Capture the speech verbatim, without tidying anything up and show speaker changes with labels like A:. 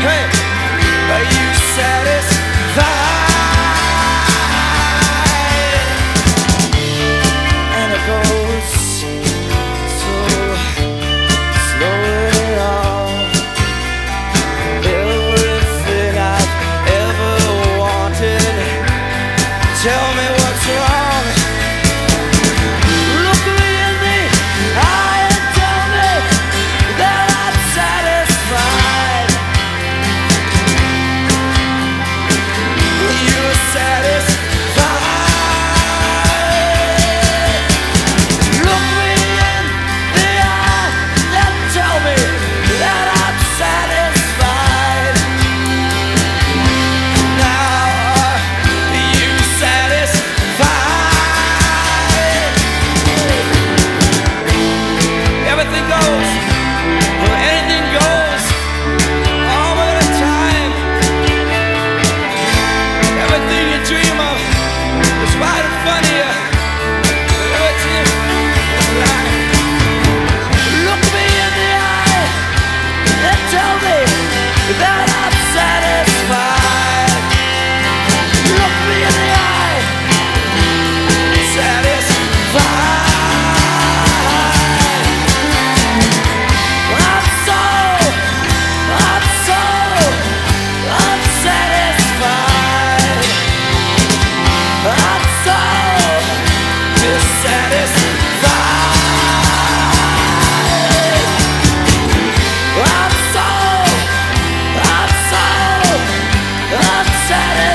A: Hey, are you satisfied? And it goes so slowly on. Everything I've ever wanted. Tell me what's wrong. Look me in the eye and tell me that I'm satisfied. You're satisfied. Look me in the eye and tell me that I'm satisfied. Now are you satisfied? Everything goes, or anything goes, all of the time. Everything you dream of is right in front of you. But it's in life. Look me in the eye and tell me that I'm satisfied. Look me in the eye, satisfied. I'm so, I'm so, I'm satisfied. I'm so dissatisfied. I'm so, I'm so, I'm satisfied.